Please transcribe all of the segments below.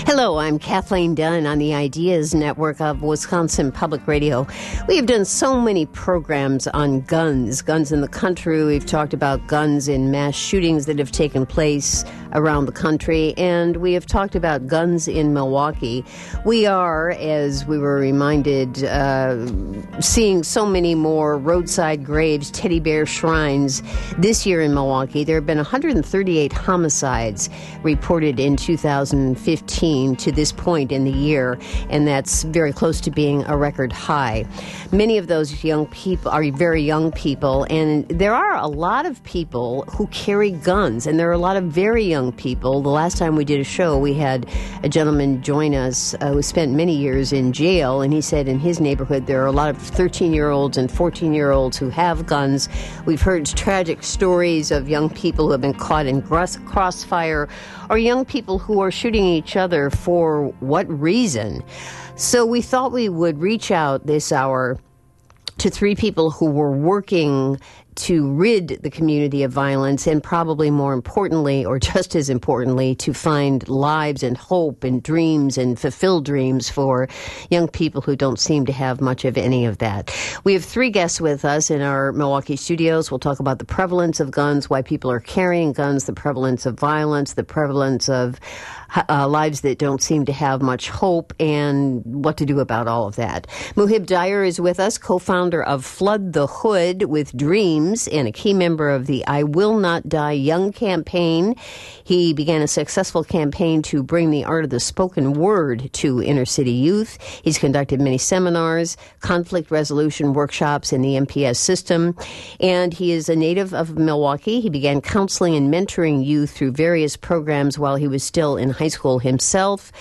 Hello, I'm Kathleen Dunn on the Ideas Network of Wisconsin Public Radio. We have done so many programs on guns in the country. We've talked about guns in mass shootings that have taken place around the country, and we have talked about guns in Milwaukee. We are, as we were reminded, seeing so many more roadside graves, teddy bear shrines this year in Milwaukee. There have been 138 homicides reported in 2015 to this point in the year, and that's very close to being a record high. Many of those young people are very young people, and there are a lot of people who carry guns, and there are a lot of very young people. The last time we did a show, we had a gentleman join us who spent many years in jail, and he said in his neighborhood there are a lot of 13-year-olds and 14-year-olds who have guns. We've heard tragic stories of young people who have been caught in crossfire, or young people who are shooting each other for what reason? So we thought we would reach out this hour to three people who were working to rid the community of violence, and probably more importantly, or just as importantly, to find lives and hope and dreams and fulfill dreams for young people who don't seem to have much of any of that. We have three guests with us in our Milwaukee studios. We'll talk about the prevalence of guns, why people are carrying guns, the prevalence of violence, the prevalence of lives that don't seem to have much hope, and what to do about all of that. Muhib Dyer is with us, co-founder of Flood the Hood with Dreams, and a key member of the I Will Not Die Young campaign. He began a successful campaign to bring the art of the spoken word to inner city youth. He's conducted many seminars, conflict resolution workshops in the MPS system, and he is a native of Milwaukee. He began counseling and mentoring youth through various programs while he was still in high school himself.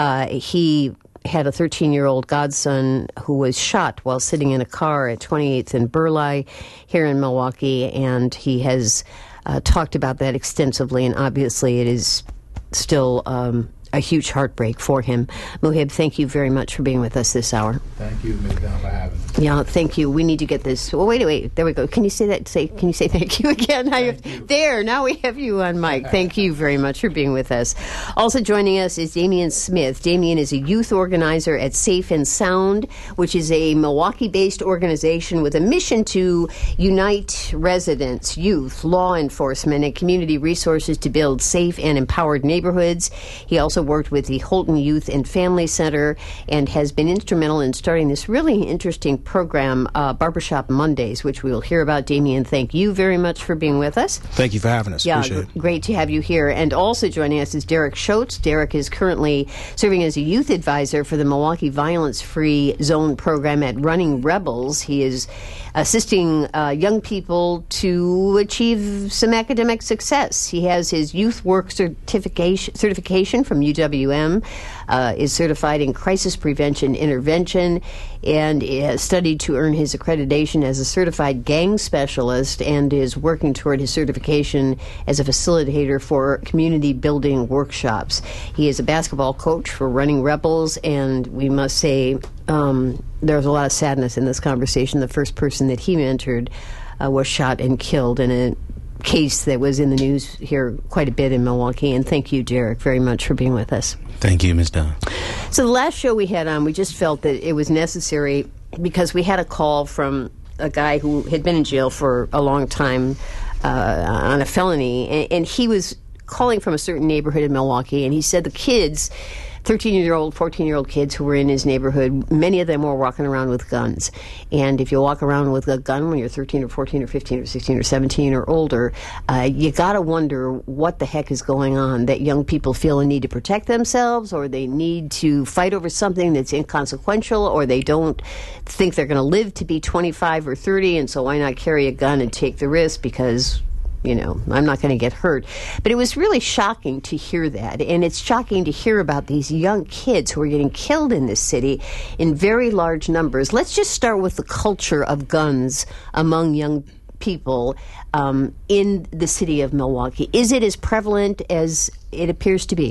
He had a 13-year-old godson who was shot while sitting in a car at 28th and Burleigh here in Milwaukee, and he has talked about that extensively, and obviously it is still a huge heartbreak for him. Muhib, thank you very much for being with us this hour. Thank you, Ms. Dunn, for having me. Yeah, thank you. We need to get this. Well, wait. There we go. Can you say that? Can you say thank you again? Thank you. There. Now we have you on mic. Thank you very much for being with us. Also joining us is Damian Smith. Damian is a youth organizer at Safe and Sound, which is a Milwaukee-based organization with a mission to unite residents, youth, law enforcement, and community resources to build safe and empowered neighborhoods. He also worked with the Holton Youth and Family Center and has been instrumental in starting this really interesting program, Barbershop Mondays, which we will hear about. Damian, thank you very much for being with us. Thank you for having us. Yeah, appreciate it. Great to have you here. And also joining us is Derek Schultz. Derek is currently serving as a youth advisor for the Milwaukee Violence-Free Zone program at Running Rebels. He is assisting young people to achieve some academic success. He has his youth work certification from UWM, is certified in crisis prevention intervention, and has studied to earn his accreditation as a certified gang specialist, and is working toward his certification as a facilitator for community building workshops. He is a basketball coach for Running Rebels, and we must say there's a lot of sadness in this conversation. The first person that he mentored was shot and killed in a case that was in the news here quite a bit in Milwaukee. And thank you, Derek, very much for being with us. Thank you, Ms. Dunn. So the last show we had on, we just felt that it was necessary because we had a call from a guy who had been in jail for a long time on a felony, and he was calling from a certain neighborhood in Milwaukee, and he said the kids, 13-year-old, 14-year-old kids who were in his neighborhood, many of them were walking around with guns. And if you walk around with a gun when you're 13 or 14 or 15 or 16 or 17 or older, you got to wonder what the heck is going on, that young people feel a need to protect themselves, or they need to fight over something that's inconsequential, or they don't think they're going to live to be 25 or 30, and so why not carry a gun and take the risk because, you know, I'm not going to get hurt. But it was really shocking to hear that. And it's shocking to hear about these young kids who are getting killed in this city in very large numbers. Let's just start with the culture of guns among young people in the city of Milwaukee. Is it as prevalent as it appears to be?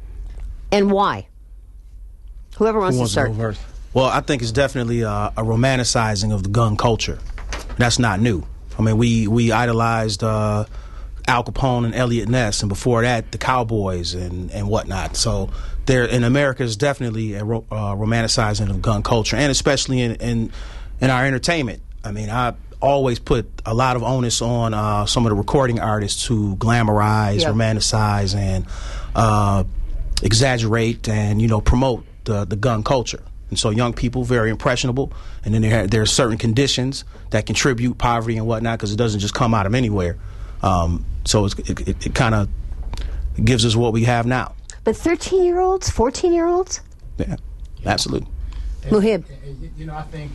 And why? Whoever wants to start. Well, I think it's definitely a romanticizing of the gun culture. That's not new. I mean, we idolized Al Capone and Elliot Ness, and before that, the Cowboys and whatnot. So there in America is definitely a romanticizing of gun culture, and especially in our entertainment. I mean, I always put a lot of onus on some of the recording artists who glamorize, romanticize, and exaggerate and promote the gun culture. And so young people, very impressionable, and then there are certain conditions that contribute, poverty and whatnot, because it doesn't just come out of anywhere. So it kind of gives us what we have now. But 13-year-olds, 14-year-olds? Yeah, absolutely. Muhib. I think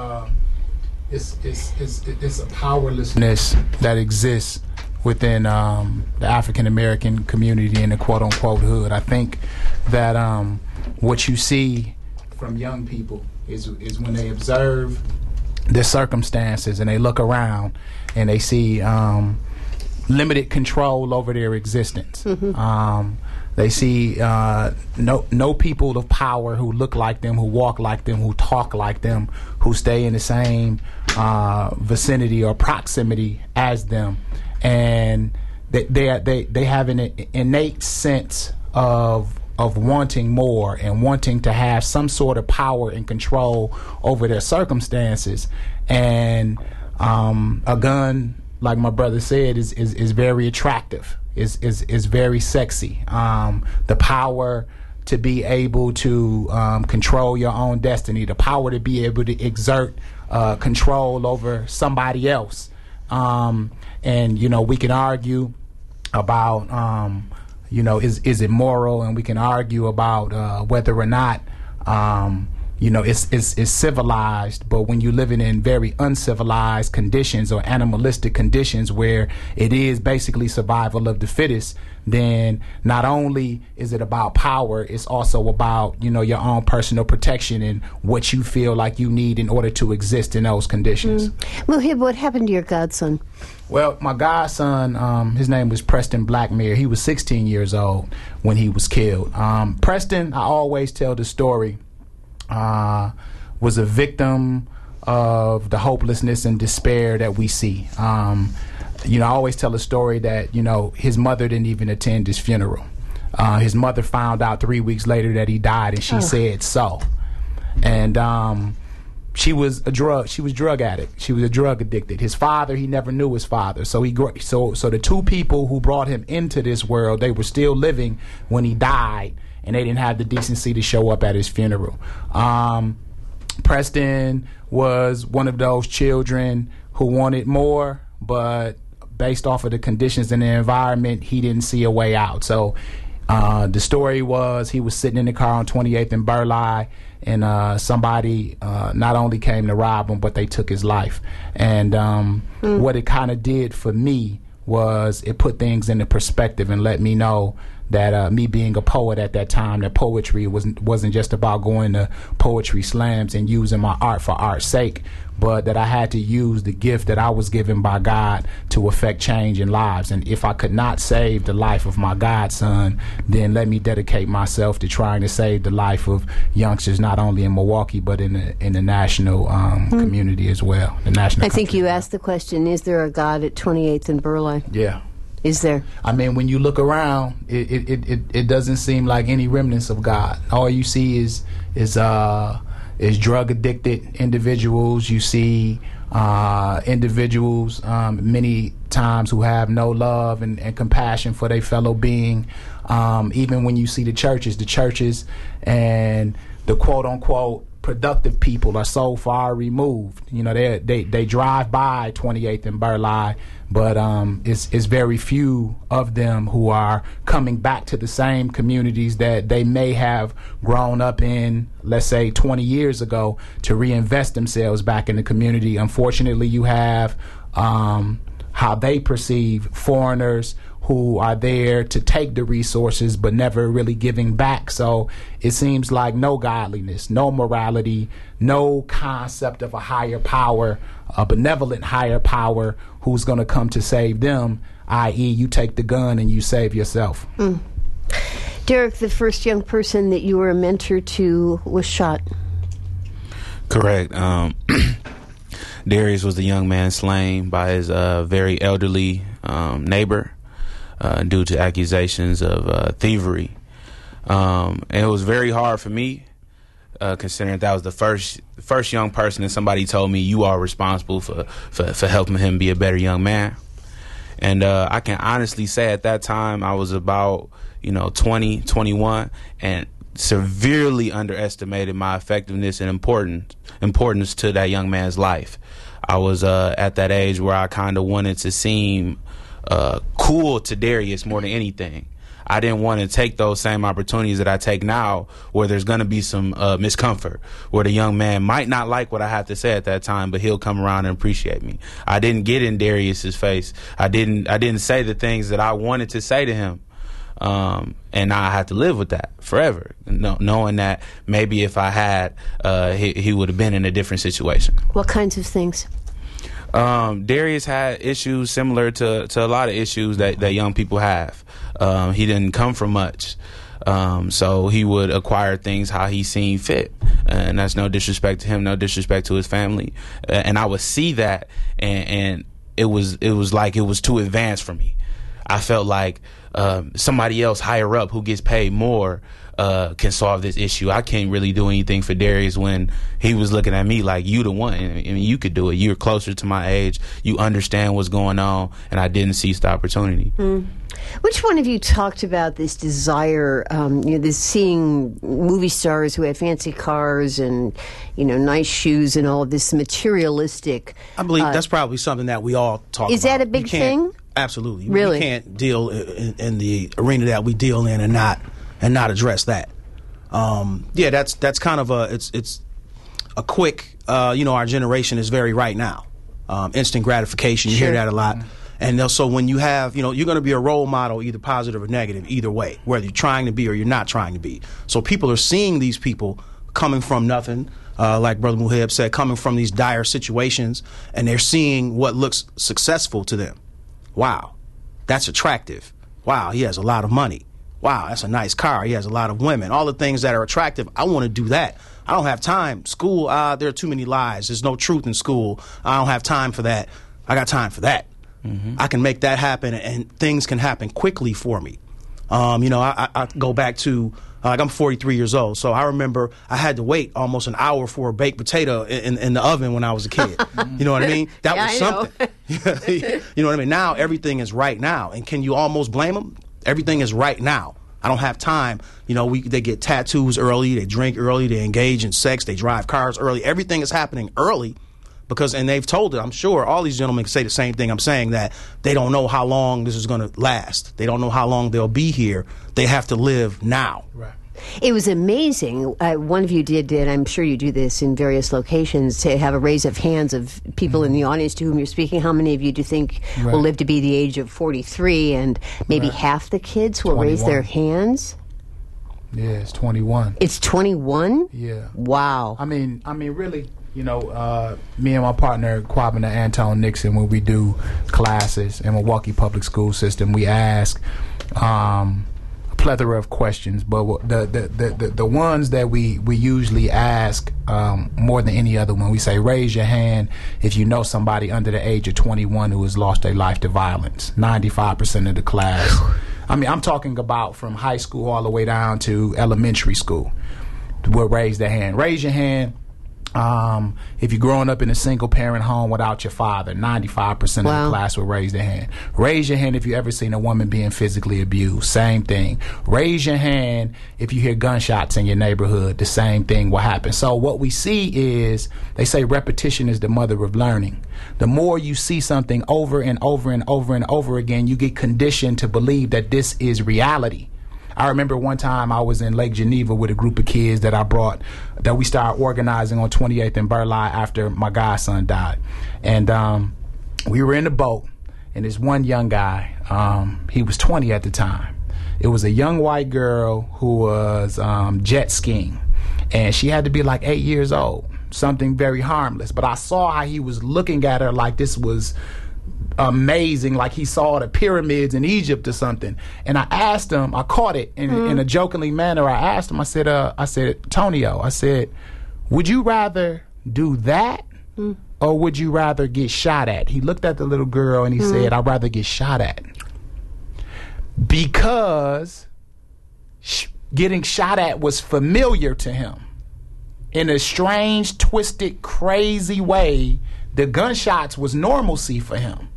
it's a powerlessness that exists within the African American community in the quote unquote hood. I think that what you see from young people is when they observe their circumstances and they look around and they see limited control over their existence. Mm-hmm. They see no people of power who look like them, who walk like them, who talk like them, who stay in the same vicinity or proximity as them, and they have an innate sense of wanting more and wanting to have some sort of power and control over their circumstances. And a gun, like my brother said, is very attractive. Is very sexy. The power to be able to control your own destiny, the power to be able to exert control over somebody else. And we can argue about is it moral, and we can argue about whether or not it's civilized. But when you're living in very uncivilized conditions or animalistic conditions where it is basically survival of the fittest, then not only is it about power, it's also about your own personal protection and what you feel like you need in order to exist in those conditions. Muhib, what happened to your godson? Well, my godson, his name was Preston Blackmere. He was 16 years old when he was killed. Preston, I always tell the story, was a victim of the hopelessness and despair that we see. I always tell a story that, his mother didn't even attend his funeral. His mother found out 3 weeks later that he died, and she said so. And she was drug addict. She was a drug addicted. His father, he never knew his father. So the two people who brought him into this world, they were still living when he died, and they didn't have the decency to show up at his funeral. Preston was one of those children who wanted more, but based off of the conditions in the environment, he didn't see a way out. So the story was he was sitting in the car on 28th and Burleigh, and somebody not only came to rob him, but they took his life. And what it kind of did for me was it put things into perspective and let me know that me being a poet at that time, that poetry wasn't just about going to poetry slams and using my art for art's sake, but that I had to use the gift that I was given by God to affect change in lives. And if I could not save the life of my godson, then let me dedicate myself to trying to save the life of youngsters, not only in Milwaukee, but in the national community as well. The national. I think you asked the question, is there a God at 28th and Burleigh? Yeah. Is there? I mean, when you look around, it doesn't seem like any remnants of God. All you see is drug addicted individuals. You see individuals many times who have no love and compassion for their fellow being. Even when you see the churches and the quote unquote productive people are so far removed. They drive by 28th and Burleigh, but it's very few of them who are coming back to the same communities that they may have grown up in, let's say 20 years ago, to reinvest themselves back in the community. Unfortunately, you have how they perceive foreigners who are there to take the resources but never really giving back. So it seems like no godliness, no morality, no concept of a higher power, a benevolent higher power who's going to come to save them, i.e. you take the gun and you save yourself. Derek, the first young person that you were a mentor to was shot. Correct. Darius was the young man slain by his very elderly neighbor. due to accusations of thievery. And it was very hard for me, considering that was the first young person that somebody told me, you are responsible for helping him be a better young man. And I can honestly say at that time I was about 20, 21, and severely underestimated my effectiveness and importance to that young man's life. I was at that age where I kind of wanted to seem cool to Darius more than anything. I didn't want to take those same opportunities that I take now, where there's going to be some miscomfort, where the young man might not like what I have to say at that time, but he'll come around and appreciate me. I didn't get in Darius's face. I didn't say the things that I wanted to say to him. And now I have to live with that forever, knowing that maybe if I had, he would have been in a different situation. What kinds of things? Darius had issues similar to a lot of issues that young people have. He didn't come from much. So he would acquire things how he seen fit. And that's no disrespect to him, no disrespect to his family. And I would see that, and it was like it was too advanced for me. I felt like somebody else higher up who gets paid more can solve this issue. I can't really do anything for Darius when he was looking at me like, you the one. I mean, you could do it. You're closer to my age. You understand what's going on, and I didn't seize the opportunity. Which one of you talked about this desire, this seeing movie stars who have fancy cars and, nice shoes and all of this materialistic? I believe that's probably something that we all talk about. Is that a big thing? Absolutely. Really? We can't deal in the arena that we deal in and not address that. That's kind of it's a quick, our generation is very right now. Instant gratification, you hear that a lot. And so when you have, you're going to be a role model, either positive or negative, either way, whether you're trying to be or you're not trying to be. So people are seeing these people coming from nothing, like Brother Muhib said, coming from these dire situations, and they're seeing what looks successful to them. Wow, that's attractive. Wow, he has a lot of money. Wow, that's a nice car. He has a lot of women. All the things that are attractive, I want to do that. I don't have time. School, there are too many lies. There's no truth in school. I don't have time for that. I got time for that. I can make that happen, and things can happen quickly for me. I go back to, I'm 43 years old, so I remember I had to wait almost an hour for a baked potato in the oven when I was a kid. You know what I mean? That was something. You know what I mean? Now everything is right now, and can you almost blame them? Everything is right now. I don't have time. They get tattoos early, they drink early, they engage in sex, they drive cars early. Everything is happening early. And they've told it, I'm sure all these gentlemen can say the same thing I'm saying, that they don't know how long this is going to last. They don't know how long they'll be here. They have to live now. Right. It was amazing. One of you did, I'm sure you do this in various locations, to have a raise of hands of people in the audience to whom you're speaking. How many of you do you think will live to be the age of 43, and maybe half the kids will 21. raise their hands? Yeah, it's 21. It's 21? Yeah. Wow. I mean, really, me and my partner, Kwabena Anton Nixon, when we do classes in Milwaukee Public School System, we ask a plethora of questions, but the ones that we usually ask more than any other one, we say, raise your hand if you know somebody under the age of 21 who has lost their life to violence. 95% of the class. I mean, I'm talking about from high school all the way down to elementary school will raise their hand. Raise your hand. If you're growing up in a single parent home without your father, 95% of the class will raise their hand. Raise your hand if you ever seen a woman being physically abused. Same thing. Raise your hand if you hear gunshots in your neighborhood. The same thing will happen. So what we see is, they say repetition is the mother of learning. The more you see something over and over and over and over again, you get conditioned to believe that this is reality. I remember one time I was in Lake Geneva with a group of kids that we started organizing on 28th and Burleigh after my godson died. And we were in the boat, and this one young guy, he was 20 at the time. It was a young white girl who was jet skiing, and she had to be like 8 years old, something very harmless. But I saw how he was looking at her like this was amazing, like he saw the pyramids in Egypt or something. And I asked him, I caught it in a jokingly manner. I asked him, I said, Tonio, I said, would you rather do that or would you rather get shot at? He looked at the little girl and he said, I'd rather get shot at. because getting shot at was familiar to him. In a strange, twisted, crazy way, the gunshots was normalcy for him.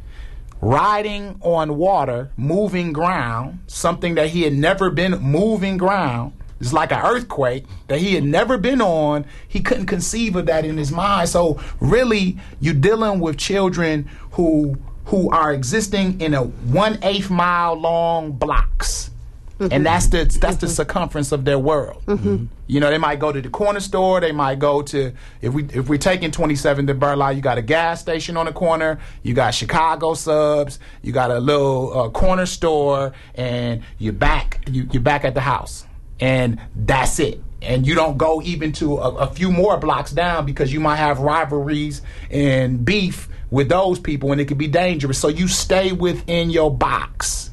Riding on water, moving ground, something that he had never been moving ground. It's like an earthquake that he had never been on. He couldn't conceive of that in his mind. So really, you're dealing with children who are existing in a 1/8 mile long blocks. Mm-hmm. And that's the circumference of their world. Mm-hmm. You know, they might go to the corner store. They might go to, if we're taking 27th and Burleigh, you got a gas station on the corner. You got Chicago subs. You got a little corner store, and you're back at the house, and that's it. And you don't go even to a few more blocks down because you might have rivalries and beef with those people, and it could be dangerous. So you stay within your box,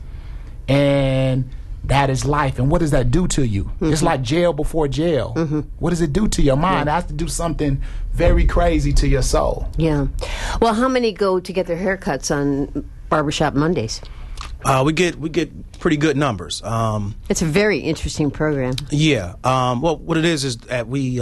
and that is life. And what does that do to you? Mm-hmm. It's like jail before jail. Mm-hmm. What does it do to your mind? Yeah. It has to do something very crazy to your soul. Yeah. Well, how many go to get their haircuts on Barbershop Mondays? We get pretty good numbers. It's a very interesting program. Yeah. Well, what it is that we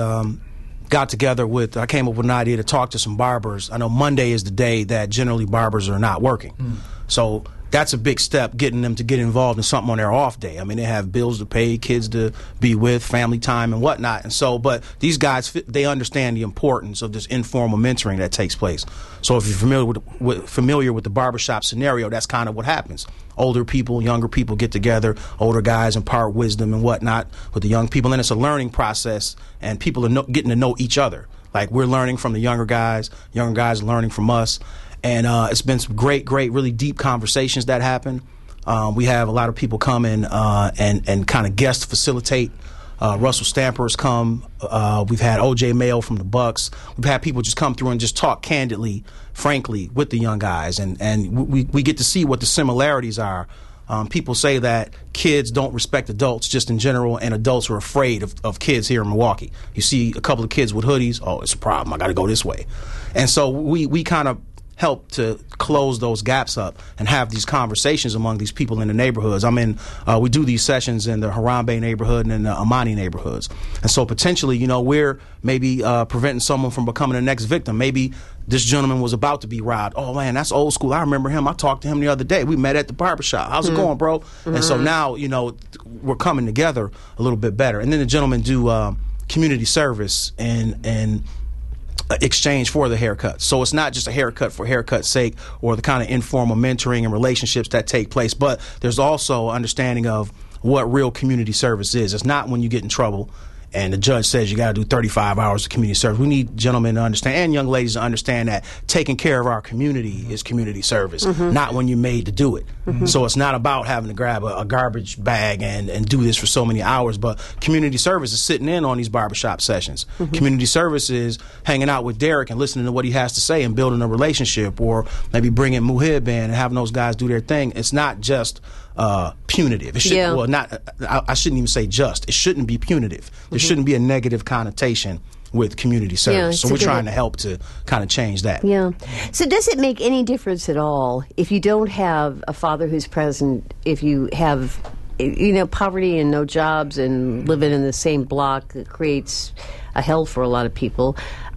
got together with, I came up with an idea to talk to some barbers. I know Monday is the day that generally barbers are not working. So that's a big step, getting them to get involved in something on their off day. I mean, they have bills to pay, kids to be with, family time and whatnot. And so, but these guys, they understand the importance of this informal mentoring that takes place. So if you're familiar with the barbershop scenario, that's kind of what happens. Older people, younger people get together, older guys impart wisdom and whatnot with the young people. And it's a learning process, and people are getting to know each other. Like, we're learning from the younger guys learning from us. And it's been some great, really deep conversations that happen. We have a lot of people come in and kind of guest facilitate. Russell Stamper's come. We've had O.J. Mayo from the Bucks. We've had people just come through and just talk candidly, frankly, with the young guys. And we get to see what the similarities are. People say that kids don't respect adults just in general, and adults are afraid of kids here in Milwaukee. You see a couple of kids with hoodies, oh, it's a problem, I got to go this way. And so we kind of help to close those gaps up and have these conversations among these people in the neighborhoods. We do these sessions in the Harambe neighborhood and in the Amani neighborhoods. And so potentially, you know, we're maybe preventing someone from becoming the next victim. Maybe this gentleman was about to be robbed. Oh, man, that's old school. I remember him. I talked to him the other day. We met at the barbershop. How's it going, bro? Mm-hmm. And so now, you know, we're coming together a little bit better. And then the gentlemen do community service and exchange for the haircut. So it's not just a haircut for haircut's sake or the kind of informal mentoring and relationships that take place, but there's also understanding of what real community service is. It's not when you get in trouble and the judge says you got to do 35 hours of community service. We need gentlemen to understand, and young ladies to understand, that taking care of our community is community service, not when you're made to do it. So it's not about having to grab a garbage bag and do this for so many hours, but community service is sitting in on these barbershop sessions. Community service is hanging out with Derek and listening to what he has to say and building a relationship, or maybe bringing Muhib in and having those guys do their thing. It's not just punitive. It should, well, not. I shouldn't even say just. It shouldn't be punitive. There shouldn't be a negative connotation with community service. So we're trying to help to kind of change that. Yeah. So does it make any difference at all if you don't have a father who's present, if you have, you know, poverty and no jobs and living in the same block that creates a hell for a lot of people?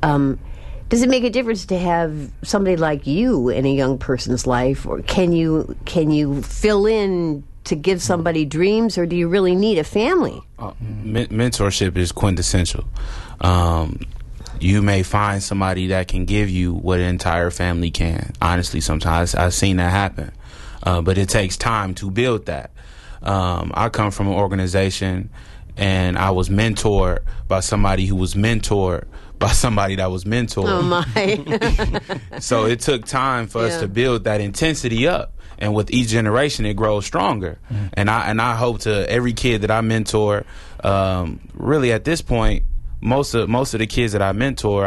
Does it make a difference to have somebody like you in a young person's life, or can you fill in to give somebody dreams, or do you really need a family? Mentorship is quintessential. You may find somebody that can give you what an entire family can. Honestly, sometimes I've seen that happen, but it takes time to build that. I come from an organization, and I was mentored by somebody who was mentored by somebody that was mentored. Oh my! So it took time for us to build that intensity up, and with each generation, it grows stronger. And I hope to every kid that I mentor. Really, at this point, most of the kids that I mentor,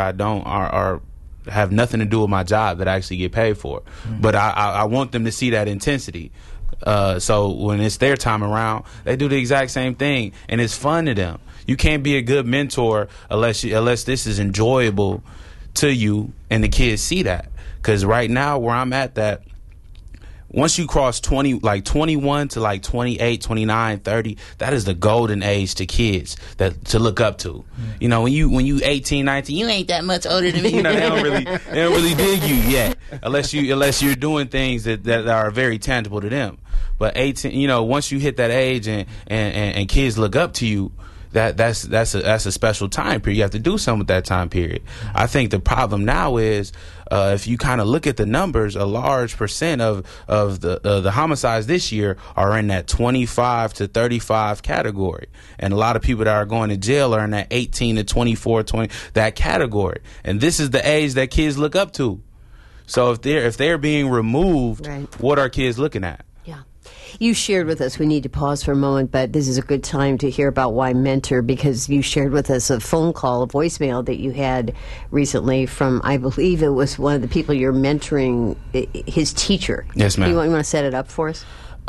have nothing to do with my job that I actually get paid for. But I want them to see that intensity. So when it's their time around, they do the exact same thing, and it's fun to them. You can't be a good mentor unless this is enjoyable to you and the kids see that. Because right now, where I'm at, that once you cross 21 to like 28, 29, 30, that is the golden age to kids to look up to. You know, when you 18, 19, you ain't that much older than me. You know, they don't really dig you yet, unless you're doing things that are very tangible to them. But 18, you know, once you hit that age and kids look up to you, that's a special time period. You have to do something with that time period. I think the problem now is if you kind of look at the numbers, a large percent of the homicides this year are in that 25 to 35 category, and a lot of people that are going to jail are in that 18 to 24, 20 that category. And this is the age that kids look up to. So if they're being removed, right, what are kids looking at? You shared with us, we need to pause for a moment, but this is a good time to hear about why Mentor, because you shared with us a phone call, a voicemail that you had recently from, I believe it was one of the people you're mentoring, his teacher. Yes, ma'am. You want to set it up for us?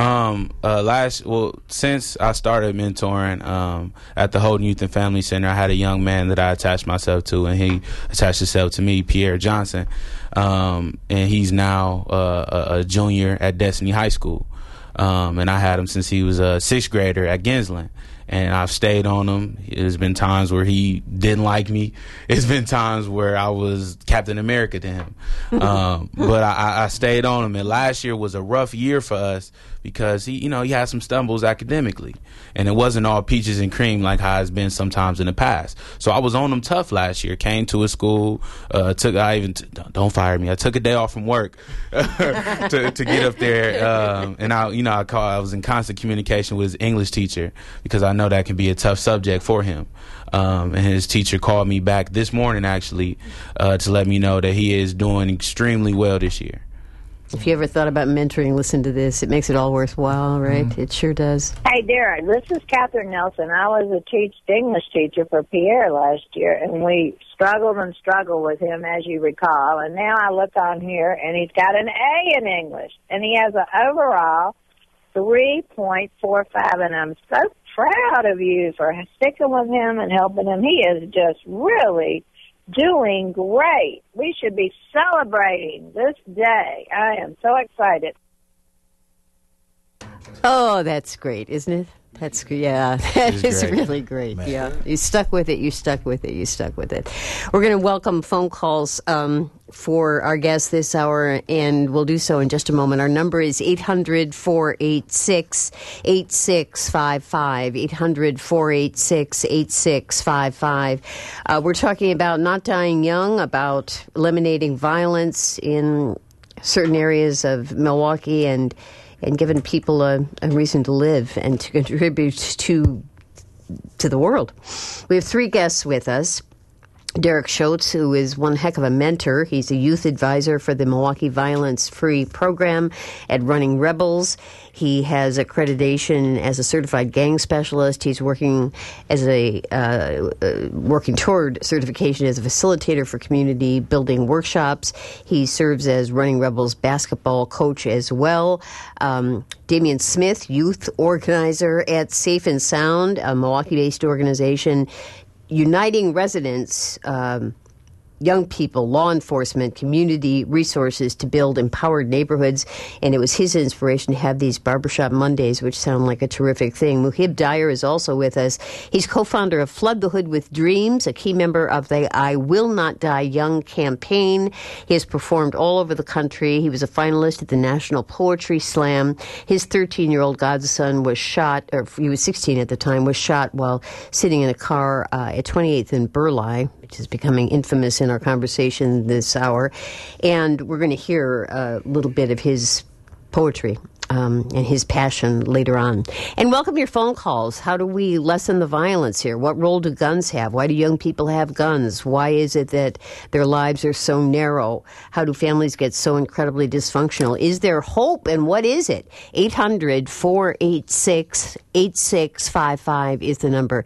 Since I started mentoring at the Holden Youth and Family Center, I had a young man that I attached myself to, and he attached himself to me, Pierre Johnson, and he's now a junior at Destiny High School. And I had him since he was a sixth grader at Ginsland. And I've stayed on him. There's been times where he didn't like me. It's been times where I was Captain America to him. But I stayed on him. And last year was a rough year for us because he had some stumbles academically. And it wasn't all peaches and cream like how it's been sometimes in the past. So I was on him tough last year. Came to his school. Don't fire me. I took a day off from work to get up there. And I was in constant communication with his English teacher because I know that can be a tough subject for him. And his teacher called me back this morning, actually, to let me know that he is doing extremely well this year. If you ever thought about mentoring, listen to this. It makes it all worthwhile, right? Mm-hmm. It sure does. Hey, Darren, this is Catherine Nelson. I was a English teacher for Pierre last year, and we struggled with him, as you recall. And now I look on here, and he's got an A in English, and he has an overall 3.45, and I'm so proud of you for sticking with him and helping him. He is just really doing great. We should be celebrating this day. I am so excited. Oh, that's great, isn't it? That's yeah, that is great. Really great. Man. Yeah, you stuck with it. We're going to welcome phone calls for our guests this hour, and we'll do so in just a moment. Our number is 800-486-8655. 800-486-8655. We're talking about not dying young, about eliminating violence in certain areas of Milwaukee, and giving people a reason to live and to contribute to the world. We have three guests with us. Derek Schultz, who is one heck of a mentor. He's a youth advisor for the Milwaukee Violence Free program at Running Rebels. He has accreditation as a certified gang specialist. He's working as working toward certification as a facilitator for community building workshops. He serves as Running Rebels basketball coach as well. Damian Smith, youth organizer at Safe and Sound, a Milwaukee-based organization uniting residents, young people, law enforcement, community resources to build empowered neighborhoods. And it was his inspiration to have these Barbershop Mondays, which sound like a terrific thing. Muhib Dyer is also with us. He's co-founder of Flood the Hood with Dreams, a key member of the I Will Not Die Young campaign. He has performed all over the country. He was a finalist at the National Poetry Slam. His 13-year-old godson was shot, or he was 16 at the time, was shot while sitting in a car at 28th and Burleigh, which is becoming infamous in our conversation this hour. And we're going to hear a little bit of his poetry and his passion later on. And welcome your phone calls. How do we lessen the violence here? What role do guns have? Why do young people have guns? Why is it that their lives are so narrow? How do families get so incredibly dysfunctional? Is there hope, and what is it? 800-486-8655 is the number.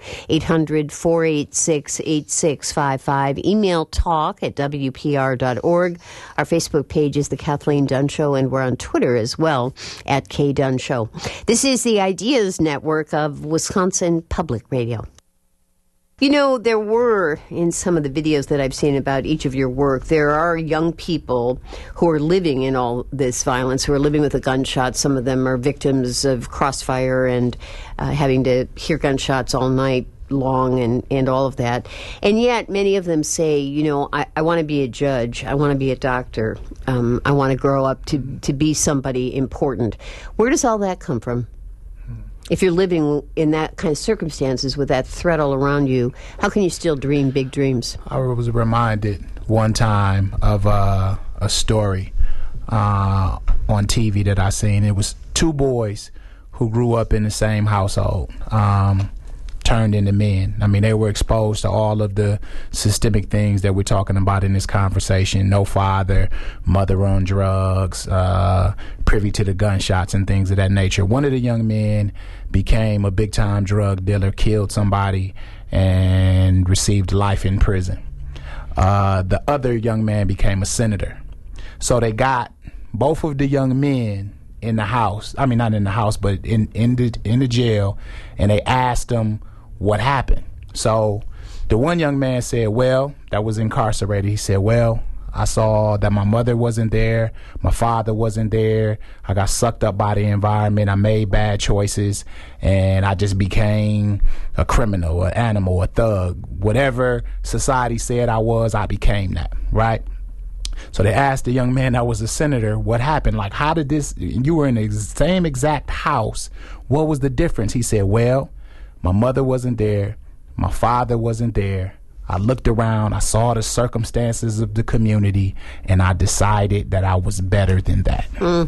800-486-8655. Email talk@wpr.org. Our Facebook page is The Kathleen Dunn Show, and we're on Twitter as well, at K Dunn Show. This is the Ideas Network of Wisconsin Public Radio. You know, there were, in some of the videos that I've seen about each of your work, there are young people who are living in all this violence, who are living with a gunshot. Some of them are victims of crossfire and having to hear gunshots all night long and all of that. And yet many of them say, you know, I want to be a judge. I want to be a doctor. I want to grow up to be somebody important. Where does all that come from? If you're living in that kind of circumstances with that threat all around you, how can you still dream big dreams? I was reminded one time of a story on TV that I seen. It was two boys who grew up in the same household, turned into men. I mean, they were exposed to all of the systemic things that we're talking about in this conversation. No father, mother on drugs, privy to the gunshots and things of that nature. One of the young men became a big-time drug dealer, killed somebody, and received life in prison. The other young man became a senator. So they got both of the young men in the house. I mean, not in the house, but in the jail, and they asked them what happened. So the one young man said, well, that was incarcerated. He said, well, I saw that my mother wasn't there, my father wasn't there, I got sucked up by the environment, I made bad choices, and I just became a criminal, an animal, a thug. Whatever society said I was, I became that, right? So they asked the young man that was a senator, what happened? Like, how did this, you were in the same exact house, what was the difference? He said, well, my mother wasn't there, my father wasn't there, I looked around, I saw the circumstances of the community, and I decided that I was better than that.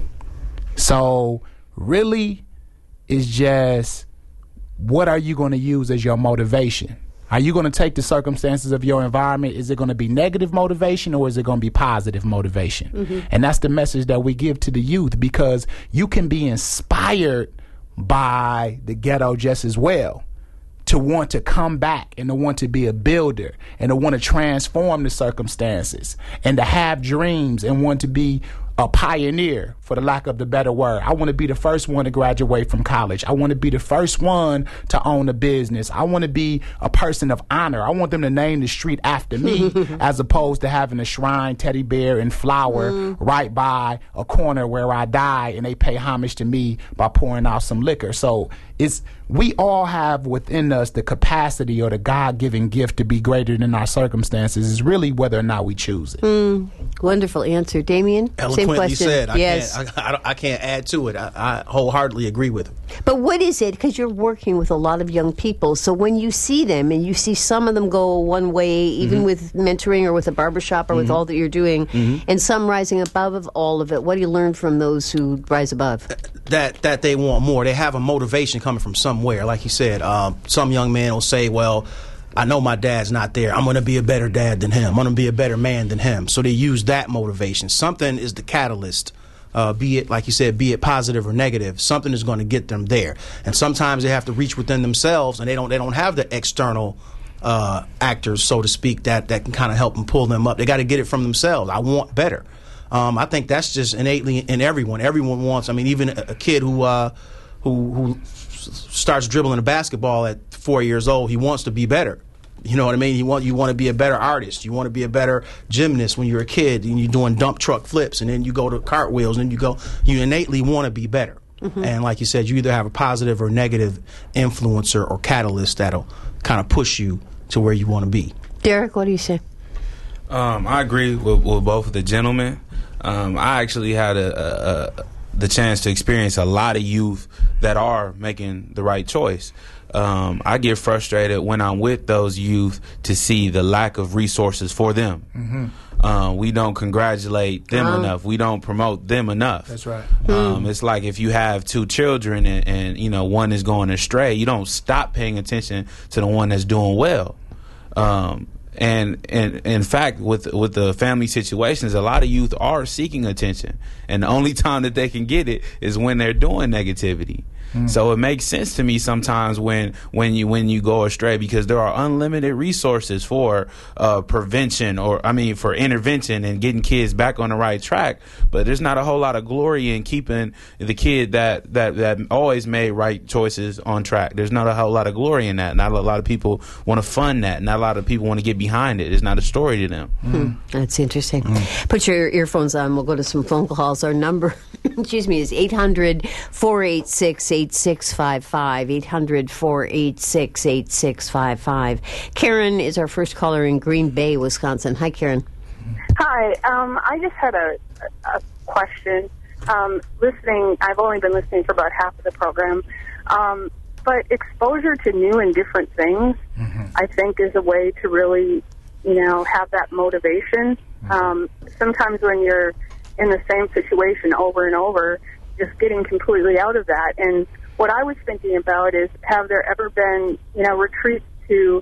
So really, it's just, what are you going to use as your motivation? Are you going to take the circumstances of your environment? Is it going to be negative motivation, or is it going to be positive motivation? And that's the message that we give to the youth, because you can be inspired by the ghetto just as well, to want to come back and to want to be a builder and to want to transform the circumstances and to have dreams and want to be a pioneer, for the lack of the better word. I want to be the first one to graduate from college. I want to be the first one to own a business. I want to be a person of honor. I want them to name the street after me as opposed to having a shrine, teddy bear, and flower right by a corner where I die and they pay homage to me by pouring out some liquor. So we all have within us the capacity or the God-given gift to be greater than our circumstances. It's really whether or not we choose it. Wonderful answer. Damien? Eloquently said. Yes. I can't add to it. I wholeheartedly agree with him. But what is it? Because you're working with a lot of young people. So when you see them and you see some of them go one way, even with mentoring or with a barbershop or with all that you're doing, and some rising above all of it, what do you learn from those who rise above? That they want more. They have a motivation coming from somewhere. Like you said, some young man will say, well, I know my dad's not there. I'm going to be a better dad than him. I'm going to be a better man than him. So they use that motivation. Something is the catalyst. Be it, like you said, be it positive or negative, something is going to get them there. And sometimes they have to reach within themselves, and they don't have the external actors, so to speak, that can kind of help them pull them up. They got to get it from themselves. I want better. I think that's just innately in everyone. Everyone wants. I mean, even a kid who starts dribbling a basketball at 4 years old, he wants to be better. You know what I mean? You want to be a better artist. You want to be a better gymnast when you're a kid and you're doing dump truck flips, and then you go to cartwheels, and you innately want to be better. And like you said, you either have a positive or negative influencer or catalyst that'll kind of push you to where you want to be. Derek, what do you say? I agree with both of the gentlemen. I actually had the chance to experience a lot of youth that are making the right choice. I get frustrated when I'm with those youth to see the lack of resources for them. We don't congratulate them enough. We don't promote them enough. That's right. It's like if you have two children and you know one is going astray, you don't stop paying attention to the one that's doing well. And in fact, with the family situations, a lot of youth are seeking attention, and the only time that they can get it is when they're doing negativity. So it makes sense to me sometimes when you go astray, because there are unlimited resources for prevention, for intervention and getting kids back on the right track. But there's not a whole lot of glory in keeping the kid that always made right choices on track. There's not a whole lot of glory in that. Not a lot of people want to fund that. Not a lot of people want to get behind it. It's not a story to them. That's interesting. Put your earphones on. We'll go to some phone calls. Our number, is 800-486-8655. 800-486-8655. Karen is our first caller in Green Bay, Wisconsin. Hi, Karen. Hi. I just had a question. Listening, I've only been listening for about half of the program. But exposure to new and different things, I think, is a way to really, have that motivation. Sometimes when you're in the same situation over and over, just getting completely out of that. And what I was thinking about is, have there ever been, retreats to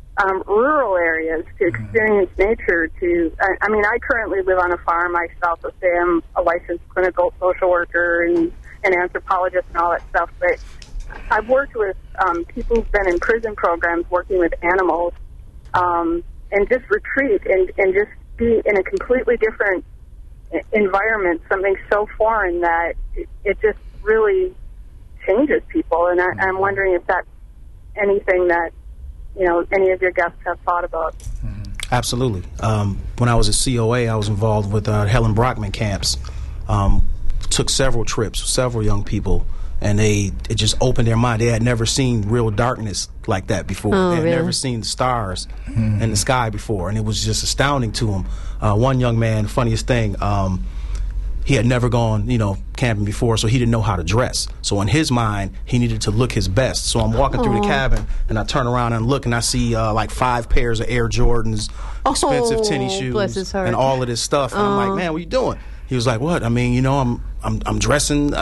rural areas to experience nature? I currently live on a farm. I should also say I'm a licensed clinical social worker and an anthropologist and all that stuff. But I've worked with people who've been in prison programs working with animals, and just retreat and just be in a completely different environment, something so foreign that it just really changes people. And I'm wondering if that's anything that, any of your guests have thought about. Absolutely. When I was at COA, I was involved with Helen Brockman camps. Took several trips, several young people, and it just opened their mind. They had never seen real darkness like that before. They had never seen the stars in the sky before, and it was just astounding to them. One young man, funniest thing, he had never gone, camping before, so he didn't know how to dress. So in his mind, he needed to look his best. So I'm walking through the cabin, and I turn around and look, and I see like 5 pairs of Air Jordans, expensive tennis shoes, and all of this stuff. And I'm like, man, what are you doing? He was like, what? I'm dressing.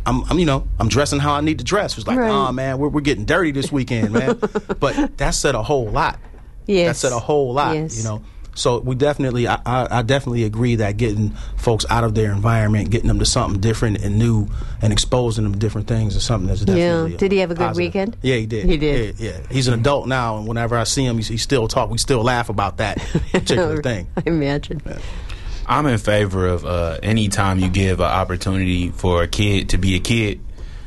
I'm dressing how I need to dress. He was like, oh man, we're getting dirty this weekend, man. But that said a whole lot. Yes. That said a whole lot. Yes. So we definitely, I definitely agree that getting folks out of their environment, getting them to something different and new, and exposing them to different things is something that's definitely. Yeah. Did he have a good positive weekend? Yeah, he did. He did. Yeah. He's an adult now, and whenever I see him, he still talk. We still laugh about that particular thing. I imagine. Yeah. I'm in favor of any time you give an opportunity for a kid to be a kid.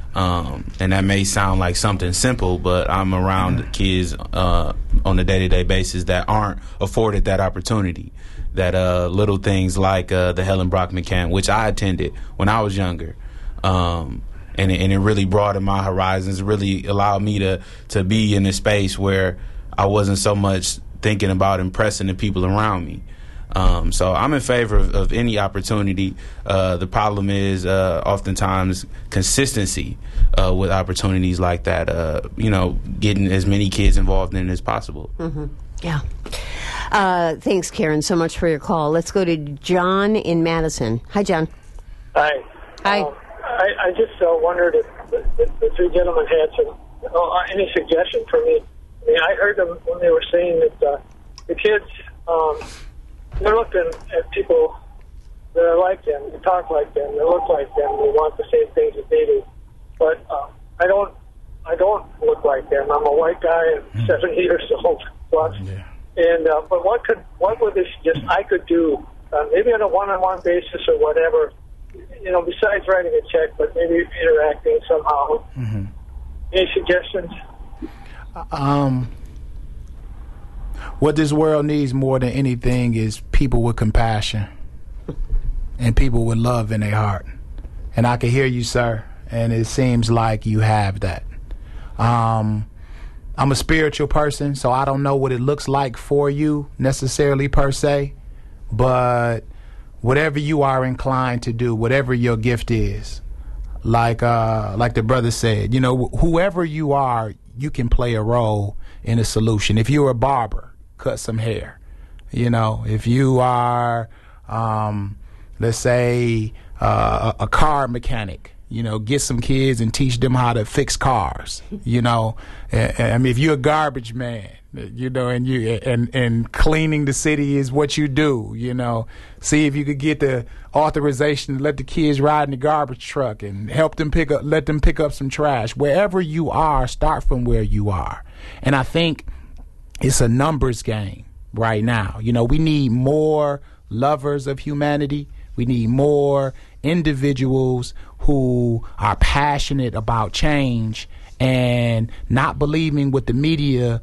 And that may sound like something simple, but I'm around kids on a day-to-day basis that aren't afforded that opportunity. That little things like the Helen Brockman camp, which I attended when I was younger. And it really broadened my horizons, really allowed me to be in a space where I wasn't so much thinking about impressing the people around me. So I'm in favor of any opportunity. The problem is oftentimes consistency with opportunities like that, getting as many kids involved in it as possible. Yeah. Thanks, Karen, so much for your call. Let's go to John in Madison. Hi, John. Hi. Hi. I just wondered if the 3 gentlemen had any suggestion for me. I heard them when they were saying that the kids... they're looking at people that are like them, that talk like them, that look like them, they want the same things that they do. But I don't look like them. I'm a white guy and 70 years old plus. Yeah. And but what would they suggest I could do, maybe on a one-on-one basis or whatever, besides writing a check, but maybe interacting somehow. Any suggestions? What this world needs more than anything is people with compassion and people with love in their heart. And I can hear you, sir, and it seems like you have that. I'm a spiritual person, so I don't know what it looks like for you necessarily per se, but whatever you are inclined to do, whatever your gift is, like the brother said, whoever you are, you can play a role in a solution. If you're a barber, cut some hair. If you are, let's say, a car mechanic, You know, get some kids and teach them how to fix cars. You know, I mean, if you're a garbage man, you know, and cleaning the city is what you do. You know, see if you could get the authorization to let the kids ride in the garbage truck and let them pick up some trash. Wherever you are, start from where you are. And I think it's a numbers game right now. You know, we need more lovers of humanity. We need more individuals who are passionate about change and not believing what the media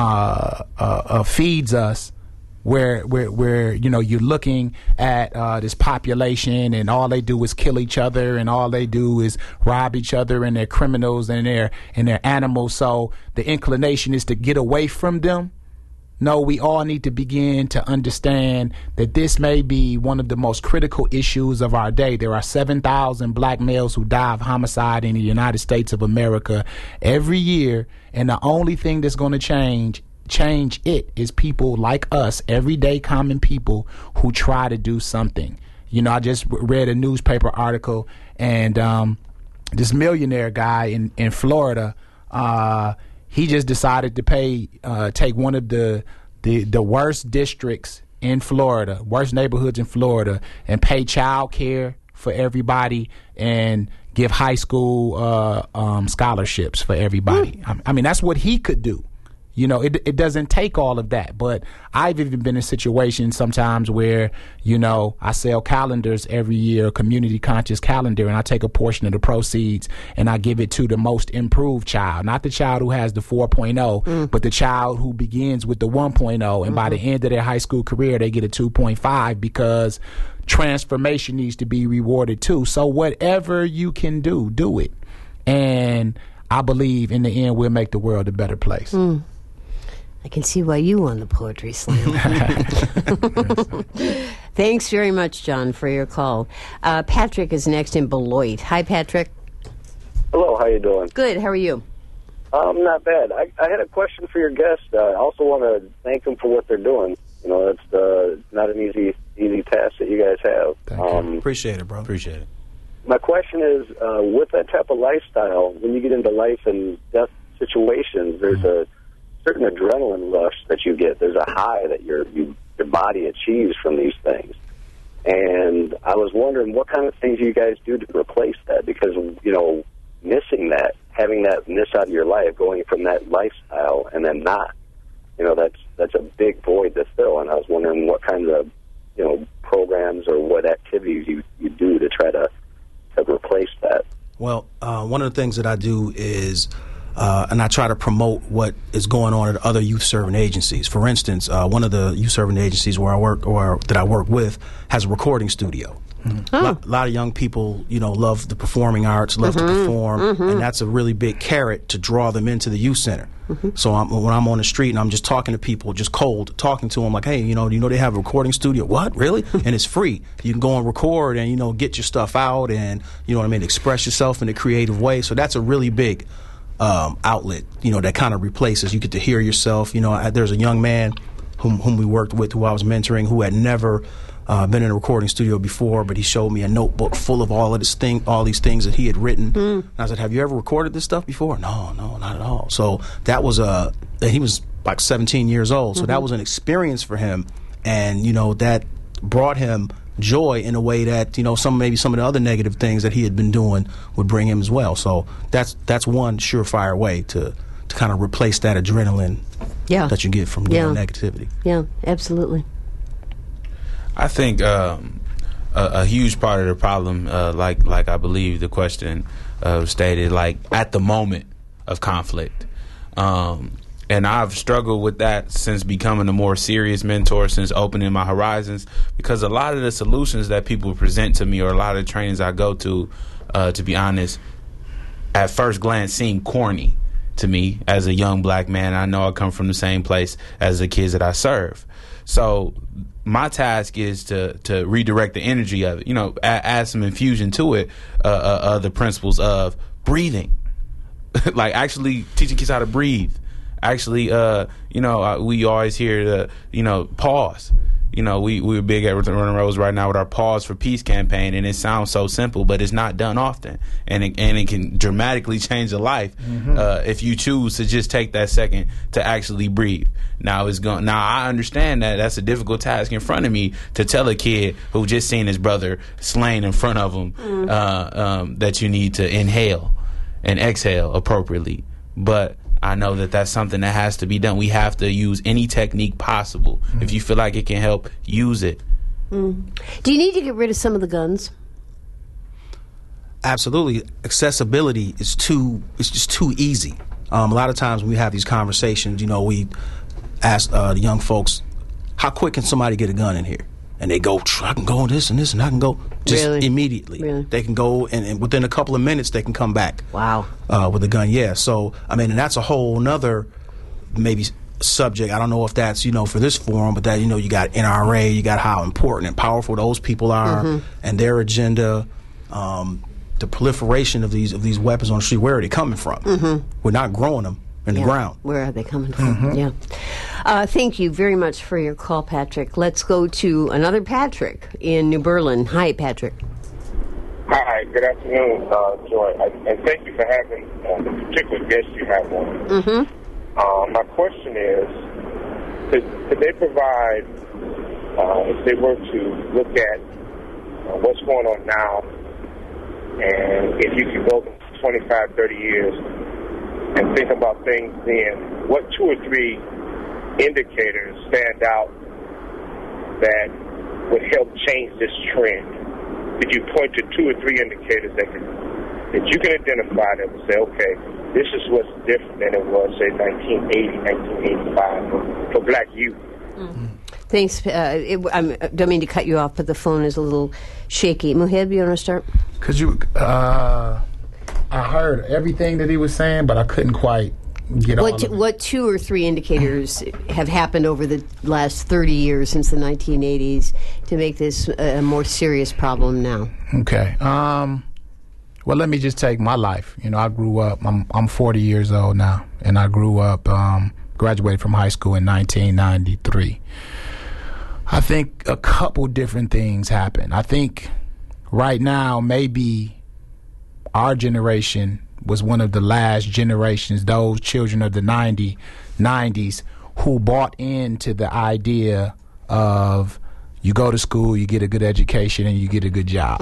feeds us, where you know, you're looking at this population and all they do is kill each other and all they do is rob each other and they're criminals and they're animals. So the inclination is to get away from them. No, we all need to begin to understand that this may be one of the most critical issues of our day. There are 7,000 black males who die of homicide in the United States of America every year, and the only thing that's going to change it is people like us, everyday common people who try to do something. You know, I just read a newspaper article, and this millionaire guy in Florida, he just decided to take one of the worst districts in Florida, worst neighborhoods in Florida, and pay child care for everybody and give high school scholarships for everybody. I mean, that's what he could do. You know, it doesn't take all of that. But I've even been in situations sometimes where, you know, I sell calendars every year, a community conscious calendar, and I take a portion of the proceeds and I give it to the most improved child, not the child who has the 4.0, but the child who begins with the 1.0. And by the end of their high school career, they get a 2.5 because transformation needs to be rewarded too. So whatever you can do, do it. And I believe in the end, we'll make the world a better place. I can see why you won the Poetry Slam. Thanks very much, John, for your call. Patrick is next in Beloit. Hi, Patrick. Hello, how you doing? Good, how are you? Not bad. I had a question for your guest. I also want to thank them for what they're doing. You know, it's not an easy task that you guys have. Thank you. Appreciate it, bro. Appreciate it. My question is, with that type of lifestyle, when you get into life and death situations, there's a certain adrenaline rush that you get. There's a high that your body achieves from these things. And I was wondering what kind of things you guys do to replace that, because, you know, missing that, having that miss out of your life, going from that lifestyle and then not, you know, that's a big void to fill. And I was wondering what kinds of, you know, programs or what activities you do to try to replace that. Well, one of the things that I do is and I try to promote what is going on at other youth serving agencies. For instance, one of the youth serving agencies where I work or that I work with has a recording studio. A lot of young people, you know, love the performing arts, love to perform, and that's a really big carrot to draw them into the youth center. So when I'm on the street and I'm just talking to people, just cold, talking to them like, hey, you know they have a recording studio? What, really? And it's free. You can go and record and, you know, get your stuff out and, you know what I mean, express yourself in a creative way. So that's a really big outlet, you know, that kind of replaces. You get to hear yourself. You know, there's a young man whom we worked with, who I was mentoring, who had never been in a recording studio before, but he showed me a notebook full of all these things that he had written. And I said, have you ever recorded this stuff before? No, not at all. So that was he was like 17 years old. So that was an experience for him. And, you know, that brought him joy in a way that, you know, maybe some of the other negative things that he had been doing would bring him as well. So that's one surefire way to kind of replace that adrenaline that you get from doing negativity. Yeah, absolutely. I think a huge part of the problem, like I believe the question stated, like at the moment of conflict. And I've struggled with that since becoming a more serious mentor, since opening my horizons, because a lot of the solutions that people present to me or a lot of the trainings I go to be honest, at first glance seem corny to me as a young black man. I know I come from the same place as the kids that I serve. So my task is to redirect the energy of it, you know, add some infusion to it, the principles of breathing, like actually teaching kids how to breathe. Actually, you know, we always hear the, you know, pause. you know, we were big at Running Rose right now with our Pause for Peace campaign, and it sounds so simple, but it's not done often, and it can dramatically change a life if you choose to just take that second to actually breathe. Now I understand that that's a difficult task in front of me to tell a kid who just seen his brother slain in front of him that you need to inhale and exhale appropriately, but I know that that's something that has to be done. We have to use any technique possible. If you feel like it can help, use it. Do you need to get rid of some of the guns? Absolutely. Accessibility is just too easy. A lot of times when we have these conversations, you know, we ask the young folks, how quick can somebody get a gun in here? And they go, I can go on this and this, and I can go just immediately. Really? They can go, and within a couple of minutes, they can come back. Wow. With a gun, yeah. So, I mean, and that's a whole nother maybe subject. I don't know if that's, you know, for this forum, but that, you know, you got NRA, you got how important and powerful those people are and their agenda, the proliferation of these weapons on the street. Where are they coming from? We're not growing them in the ground. Where are they coming from? Yeah. Thank you very much for your call, Patrick. Let's go to another Patrick in New Berlin. Hi, Patrick. Hi, good afternoon, Joy. And thank you for having the particular guest you have on. My question is, could they provide, if they were to look at what's going on now, and if you could go 25, 30 years, and think about things then, what 2 or 3 indicators stand out that would help change this trend? Could you point to 2 or 3 indicators that you can identify that would say, okay, this is what's different than it was, say, 1980, 1985 for black youth? Thanks. I don't mean to cut you off, but the phone is a little shaky. Muhib, you want to start? Could you... I heard everything that he was saying, but I couldn't quite get all of it. What 2 or 3 indicators have happened over the last 30 years since the 1980s to make this a more serious problem now? Okay. Well, let me just take my life. You know, I grew up, I'm 40 years old now, and I grew up, graduated from high school in 1993. I think a couple different things happened. I think right now maybe our generation was one of the last generations, those children of the 90s, who bought into the idea of you go to school, you get a good education, and you get a good job.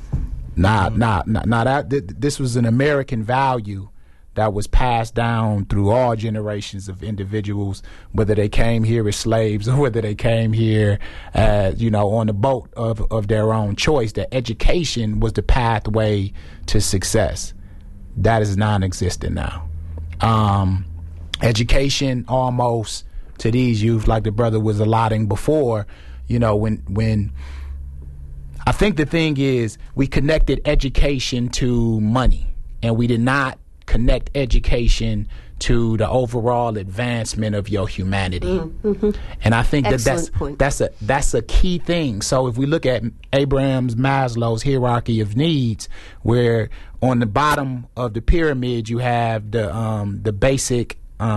This was an American value that was passed down through all generations of individuals, whether they came here as slaves or whether they came here as, you know, on the boat of their own choice. That education was the pathway to success. That is non-existent now. Education almost to these youth, like the brother was allotting before, you know, when I think the thing is we connected education to money, and we did not connect education to the overall advancement of your humanity. And I think that's a key thing. So if we look at Abraham Maslow's hierarchy of needs, where on the bottom of the pyramid you have the basic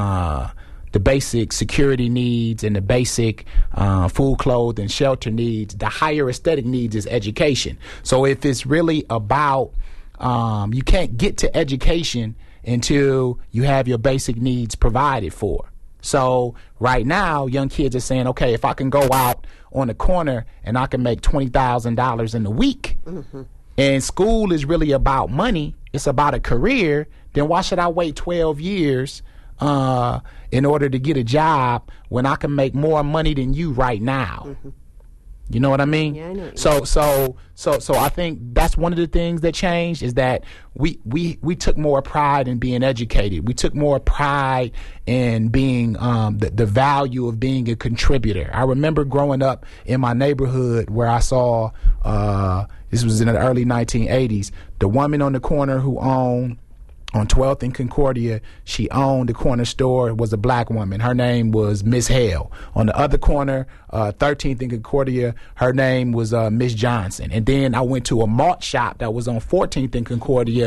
security needs and the basic food, clothes, and shelter needs, the higher aesthetic needs is education. So if it's really about you can't get to education until you have your basic needs provided for. So right now, young kids are saying, okay, if I can go out on the corner and I can make $20,000 in a week, and school is really about money, it's about a career, then why should I wait 12 years in order to get a job when I can make more money than you right now? You know what I mean? Yeah, I know. So I think that's one of the things that changed, is that we took more pride in being educated. We took more pride in being the value of being a contributor. I remember growing up in my neighborhood where I saw this was in the early 1980s, the woman on the corner who owned on 12th and Concordia. She owned the corner store. It was a black woman. Her name was Miss Hale. On the other corner, 13th and Concordia, her name was Miss Johnson. And then I went to a malt shop that was on 14th and Concordia,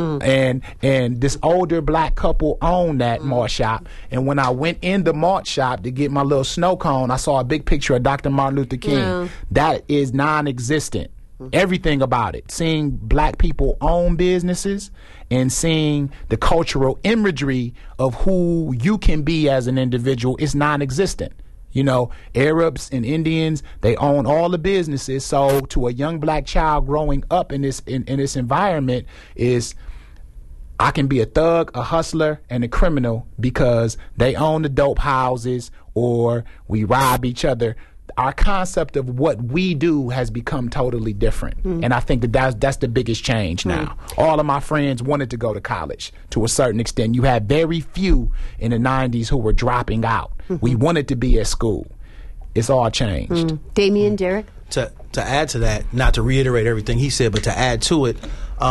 and this older black couple owned that malt shop. And when I went in the malt shop to get my little snow cone, I saw a big picture of Dr. Martin Luther King. Yeah. That is non-existent. Everything about it, seeing black people own businesses and seeing the cultural imagery of who you can be as an individual is non-existent. You know, Arabs and Indians, they own all the businesses. So to a young black child growing up in this environment is, I can be a thug, a hustler, and a criminal because they own the dope houses or we rob each other. Our concept of what we do has become totally different. And I think that's the biggest change now. All of my friends wanted to go to college to a certain extent. You had very few in the 90s who were dropping out. We wanted to be at school. It's all changed. Damian, Derek? To add to that, not to reiterate everything he said, but to add to it,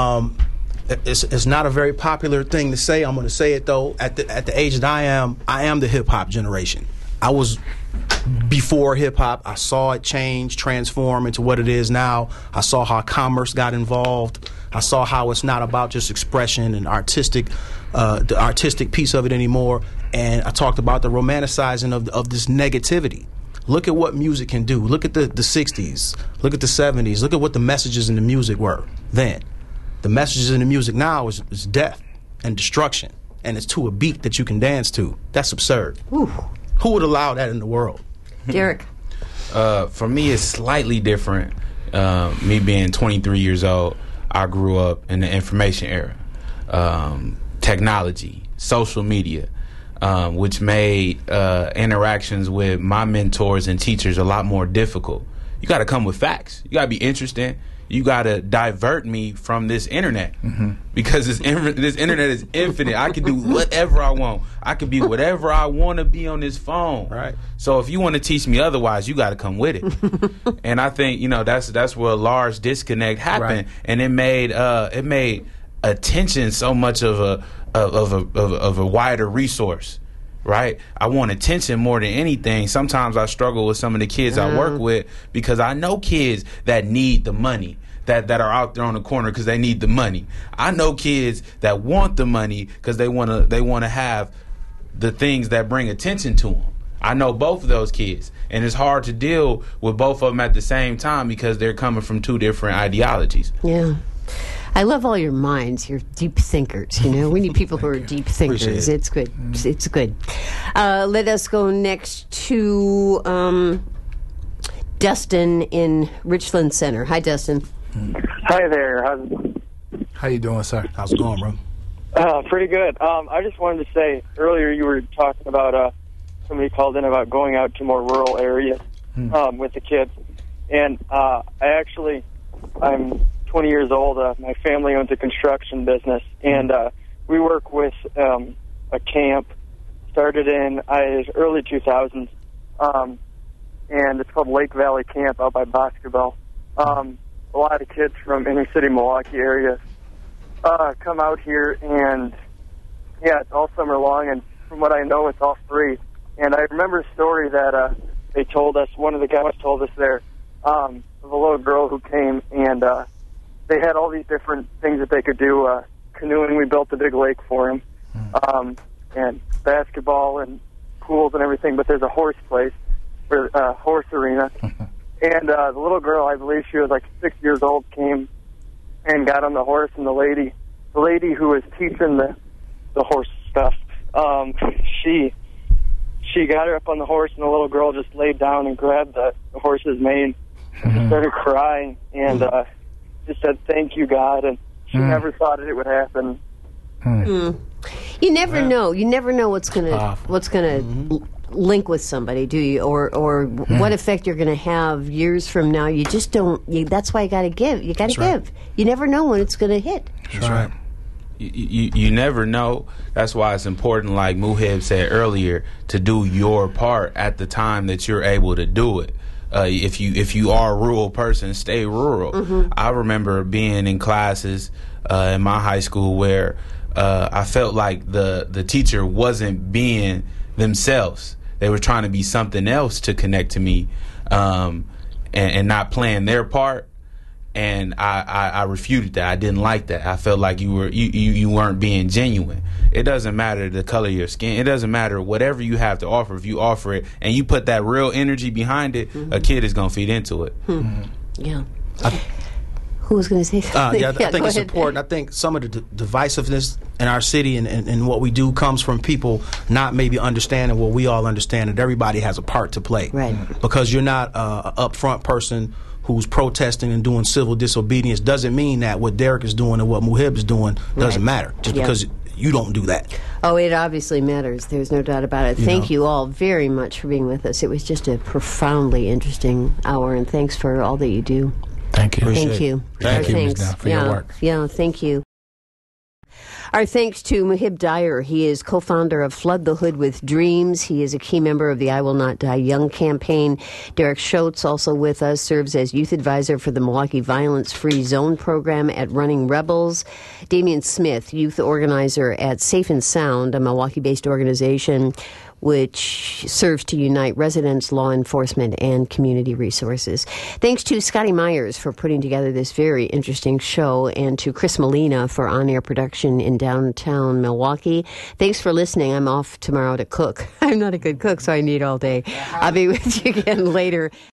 it's not a very popular thing to say. I'm going to say it, though. At the age that I am the hip-hop generation. I was before hip-hop. I saw it change, transform into what it is now. I saw how commerce got involved. I saw how it's not about just expression and the artistic piece of it anymore. And I talked about the romanticizing of this negativity. Look at what music can do. Look at the 60s. Look at the 70s. Look at what the messages in the music were then. The messages in the music now is death and destruction. And it's to a beat that you can dance to. That's absurd. Ooh. Who would allow that in the world? Derek? For me, it's slightly different. Me being 23 years old, I grew up in the information era. Technology, social media, which made interactions with my mentors and teachers a lot more difficult. You got to come with facts. You got to be interesting. You got to divert me from this internet because this internet is infinite. I can do whatever I want. I can be whatever I want to be on this phone. Right. So if you want to teach me otherwise, you got to come with it. And I think that's where a large disconnect happened, and it made attention so much of a wider resource. Right? I want attention more than anything. Sometimes I struggle with some of the kids I work with because I know kids that need the money, that are out there on the corner because they need the money. I know kids that want the money because they want to have the things that bring attention to them. I know both of those kids, and it's hard to deal with both of them at the same time because they're coming from two different ideologies. Yeah. I love all your minds. You're deep thinkers, you know. We need people who are deep thinkers. It's good. It's good. Let us go next to Dustin in Richland Center. Hi, Dustin. Hi there. How you doing, sir? How's it going, bro? Pretty good. I just wanted to say, earlier you were talking about somebody called in about going out to more rural areas with the kids. And I'm 20 years old. My family owns a construction business, and we work with a camp started in early 2000s, and it's called Lake Valley Camp out by Baskerville. A lot of kids from inner city Milwaukee area come out here, and it's all summer long, and from what I know, it's all free. And I remember a story that they told us, one of the guys told us there, of a little girl who came, and they had all these different things that they could do. Canoeing, we built a big lake for him, and basketball and pools and everything, but there's a horse place, horse arena. And the little girl, I believe she was like 6 years old, came and got on the horse, and the lady who was teaching the horse stuff, she got her up on the horse, and the little girl just laid down and grabbed the horse's mane and started crying, and just said, "Thank you, God," and she never thought it would happen. You never know. You never know what's gonna link with somebody, do you? Or what effect you're gonna have years from now. You just don't. That's why you got to give. You got to give. You never know when it's gonna hit. That's right. You never know. That's why it's important, like Muhib said earlier, to do your part at the time that you're able to do it. If you are a rural person, stay rural. I remember being in classes in my high school where I felt like the teacher wasn't being themselves. They were trying to be something else to connect to me, and not playing their part. And I refuted that. I didn't like that. I felt like you weren't being genuine. It doesn't matter the color of your skin. It doesn't matter whatever you have to offer. If you offer it and you put that real energy behind it, a kid is gonna feed into it. Yeah. Who was going to say something? I think it's important. I think some of the divisiveness in our city and what we do comes from people not maybe understanding what we all understand, that everybody has a part to play. Right. Because you're not an upfront person who's protesting and doing civil disobedience doesn't mean that what Derek is doing and what Muhib is doing doesn't matter, just because you don't do that. Oh, it obviously matters. There's no doubt about it. Thank you all very much for being with us. It was just a profoundly interesting hour, and thanks for all that you do. Thank you. Thank you. Thank you, Thanks. Ms. Dow, for your work. Yeah, thank you. Our thanks to Muhib Dyer. He is co-founder of Flood the Hood with Dreams. He is a key member of the I Will Not Die Young campaign. Derek Schultz, also with us, serves as youth advisor for the Milwaukee Violence Free Zone program at Running Rebels. Damian Smith, youth organizer at Safe and Sound, a Milwaukee-based organization which serves to unite residents, law enforcement, and community resources. Thanks to Scotty Myers for putting together this very interesting show, and to Chris Molina for on-air production in downtown Milwaukee. Thanks for listening. I'm off tomorrow to cook. I'm not a good cook, so I need all day. I'll be with you again later.